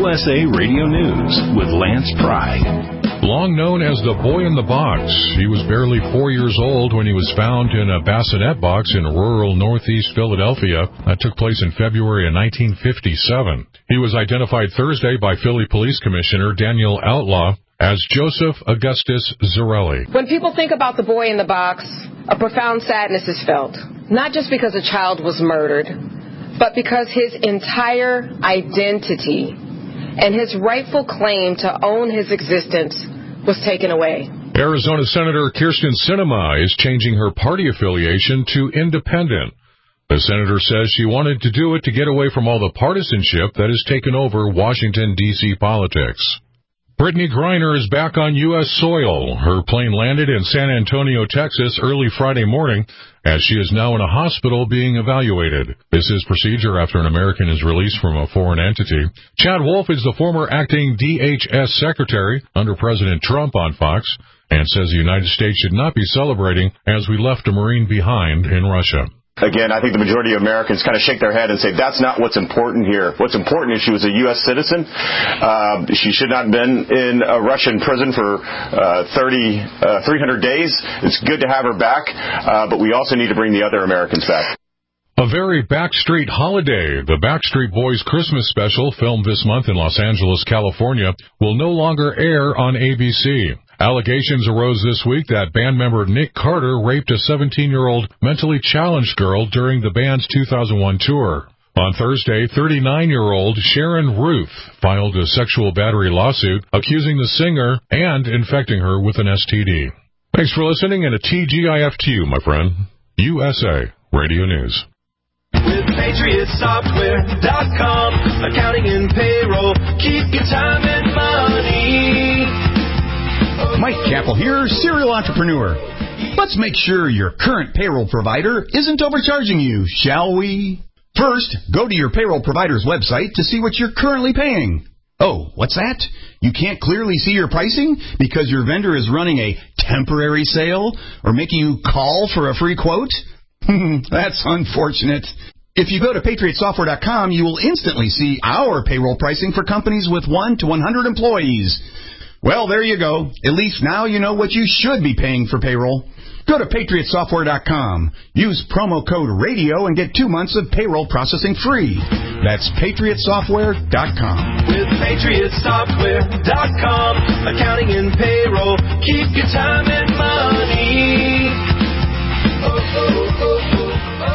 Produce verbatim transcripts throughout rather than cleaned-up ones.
S A Radio News with Lance Pry. Long known as the Boy in the Box, he was barely four years old when he was found in a bassinet box in rural northeast Philadelphia. That took place in February of nineteen fifty-seven. He was identified Thursday by Philly Police Commissioner Daniel Outlaw as Joseph Augustus Zarelli. When people think about the boy in the box, a profound sadness is felt, not just because a child was murdered, but because his entire identity and his rightful claim to own his existence was taken away. Arizona Senator Kyrsten Sinema is changing her party affiliation to independent. The senator says she wanted to do it to get away from all the partisanship that has taken over Washington, D C politics. Brittany Griner is back on U S soil. Her plane landed in San Antonio, Texas, early Friday morning, as she is now in a hospital being evaluated. This is procedure after an American is released from a foreign entity. Chad Wolf is the former acting D H S secretary under President Trump on Fox, and says the United States should not be celebrating as we left a Marine behind in Russia. Again, I think the majority of Americans kind of shake their head and say, that's not what's important here. What's important is she was a U S citizen. Uh, she should not have been in a Russian prison for uh, thirty, uh, three hundred days. It's good to have her back, uh, but we also need to bring the other Americans back. A very Backstreet holiday. The Backstreet Boys Christmas special, filmed this month in Los Angeles, California, will no longer air on A B C. Allegations arose this week that band member Nick Carter raped a seventeen-year-old mentally challenged girl during the band's two thousand one tour. On Thursday, thirty-nine-year-old Sharon Ruth filed a sexual battery lawsuit accusing the singer and infecting her with an S T D. Thanks for listening, and a T G I F to you, my friend. U S A Radio News. With Patriot Software dot com, accounting and payroll, keep your time and money. Mike Chappell here, serial entrepreneur. Let's make sure your current payroll provider isn't overcharging you, shall we? First, go to your payroll provider's website to see what you're currently paying. Oh, what's that? You can't clearly see your pricing because your vendor is running a temporary sale or making you call for a free quote? That's unfortunate. If you go to Patriot Software dot com, you will instantly see our payroll pricing for companies with one to one hundred employees. Well, there you go. At least now you know what you should be paying for payroll. Go to Patriot Software dot com. Use promo code RADIO and get two months of payroll processing free. That's Patriot Software dot com. With Patriot Software dot com, accounting and payroll, keep your time and money. Oh, oh, oh, oh, oh, oh.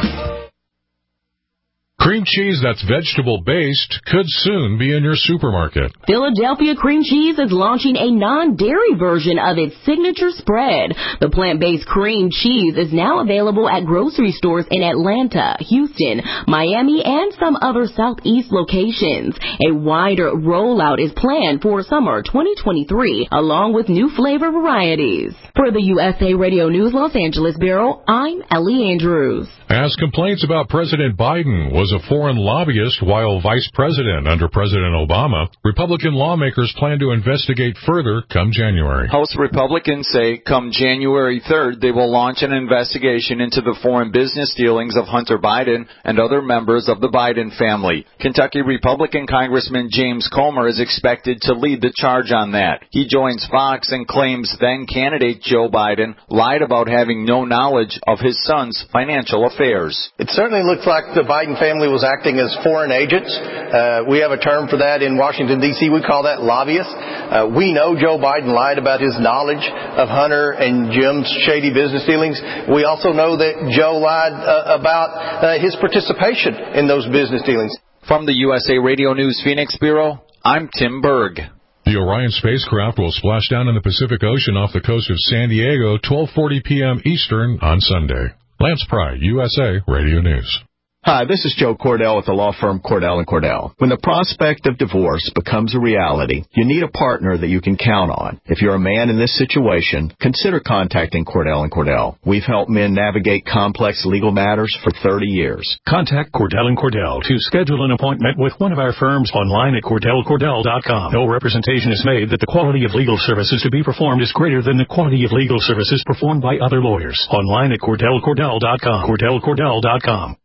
Cream cheese that's vegetable-based could soon be in your supermarket. Philadelphia Cream Cheese is launching a non-dairy version of its signature spread. The plant-based cream cheese is now available at grocery stores in Atlanta, Houston, Miami, and some other Southeast locations. A wider rollout is planned for summer twenty twenty-three, along with new flavor varieties. For the U S A Radio News Los Angeles Bureau, I'm Ellie Andrews. As complaints about President Biden was a foreign lobbyist while vice president under President Obama, Republican lawmakers plan to investigate further come January. House Republicans say come January third, they will launch an investigation into the foreign business dealings of Hunter Biden and other members of the Biden family. Kentucky Republican Congressman James Comer is expected to lead the charge on that. He joins Fox and claims then-candidate Joe Biden lied about having no knowledge of his son's financial affairs. It certainly looks like the Biden family was acting as foreign agents. Uh, we have a term for that in Washington, D C We call that lobbyists. Uh, we know Joe Biden lied about his knowledge of Hunter and Jim's shady business dealings. We also know that Joe lied uh, about uh, his participation in those business dealings. From the U S A Radio News Phoenix Bureau, I'm Tim Berg. The Orion spacecraft will splash down in the Pacific Ocean off the coast of San Diego, twelve forty p.m. Eastern on Sunday. Lance Pry, U S A Radio News. Hi, this is Joe Cordell with the law firm Cordell and Cordell. When the prospect of divorce becomes a reality, you need a partner that you can count on. If you're a man in this situation, consider contacting Cordell and Cordell. We've helped men navigate complex legal matters for thirty years. Contact Cordell and Cordell to schedule an appointment with one of our firms online at Cordell Cordell dot com. No representation is made that the quality of legal services to be performed is greater than the quality of legal services performed by other lawyers. Online at Cordell Cordell dot com. Cordell Cordell dot com.